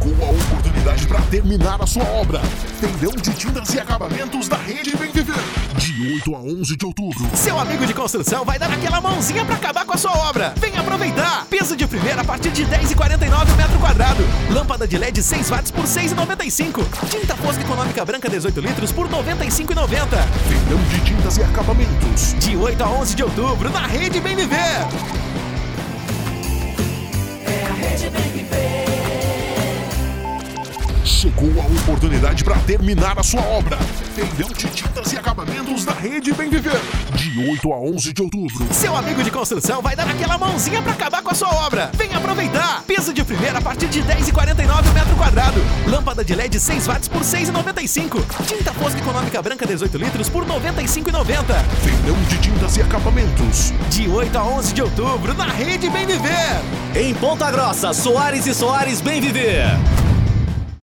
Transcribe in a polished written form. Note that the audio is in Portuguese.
Chegou a oportunidade para terminar a sua obra. Feirão de tintas e acabamentos da Rede Bem Viver. De 8 a 11 de outubro. Seu amigo de construção vai dar aquela mãozinha para acabar com a sua obra. Vem aproveitar. Piso de primeira a partir de R$10,49 o metro quadrado. Lâmpada de LED 6 watts por R$6,95. Tinta fosca econômica branca 18 litros por R$95,90. Feirão de tintas e acabamentos. De 8 a 11 de outubro na Rede Bem Viver. É a Rede Bem Viver. Chegou a oportunidade para terminar a sua obra. Feirão de tintas e acabamentos da Rede Bem Viver. De 8 a 11 de outubro. Seu amigo de construção vai dar aquela mãozinha para acabar com a sua obra. Vem aproveitar. Piso de primeira a partir de R$10,49 o metro quadrado. Lâmpada de LED 6 watts por R$6,95. Tinta fosca econômica branca 18 litros por R$95,90. Feirão de tintas e acabamentos. De 8 a 11 de outubro na Rede Bem Viver. Em Ponta Grossa, Soares e Soares Bem Viver.